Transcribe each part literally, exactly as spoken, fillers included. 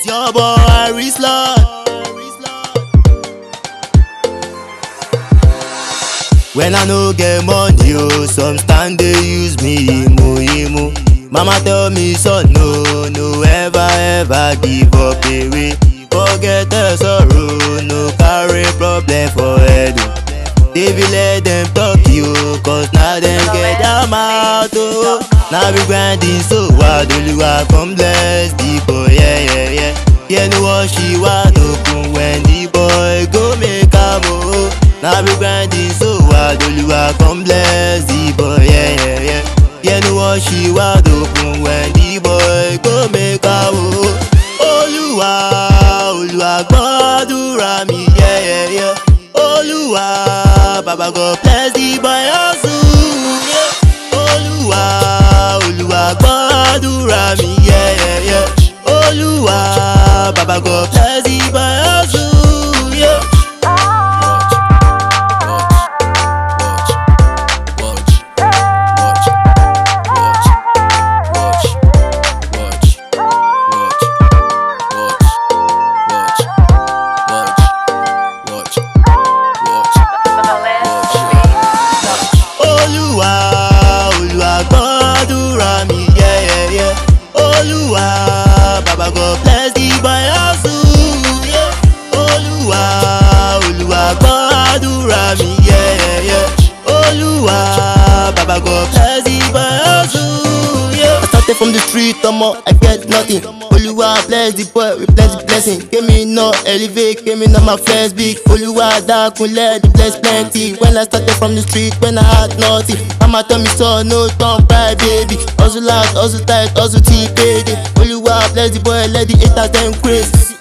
your boy Iris Lord. When I no get money, oh, some stand they use me, emo, emo. Mama tell me, son, no, no, ever, ever give up, away. Forget the sorrow, no carry problem for head. They will let them talk you, cause now them get them out, oh. Now we grinding so hard, Oluwa come bless the boy, yeah, yeah, yeah. Yeah, no what she want open when the boy go make a move. Now we grinding so hard, Oluwa come bless the boy, yeah, yeah, yeah. Yeah, no what she want open when the boy go make a move. Oluwa, Oluwa gbàdúrà mi, yeah, yeah, yeah. Oluwa, Baba God bless the boy hustle, yeah. Oluwa, Oluwa gbàdúrà mi, yeah, yeah, yeah. Oluwa, Baba God bless the boy hustle, yeah. Baba God bless the boy hustle, yeah. Oluwa, Oluwa gbàdúrà mi, yeah, yeah. Oluwa, Baba God bless the boy hustle, yeah. I started from the street, omo, I get nothing. Oluwa bless the boy with plenty blessing. Came in no elevate, came in on my first big. Oluwa dákun let the bless plenty. When I started from the street, when I had nothing, mama tell me so, no don't cry baby. Hustle out, hustle tight, hustle till payday. Oluwa bless the boy, let the haters them crazy.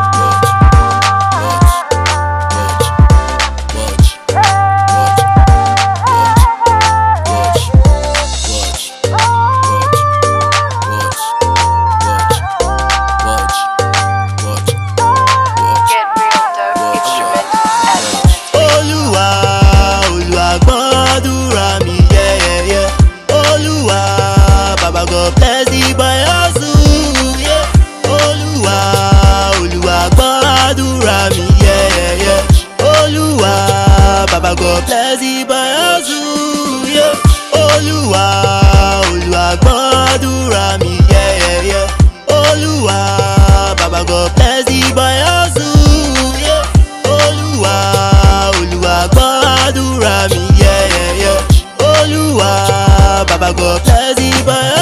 Bless the boy hustle, yeah. Oluwa, Oluwa gbàdúrà mi, yeah, yeah. Oluwa, Baba God bless the boy hustle, yeah. Oluwa, Oluwa gbàdúrà mi, yeah, yeah. Oluwa, Baba God bless the boy hustle, yeah. Oluwa, Oluwa gbàdúrà mi, yeah, yeah. Oluwa, Baba God bless the boy hustle.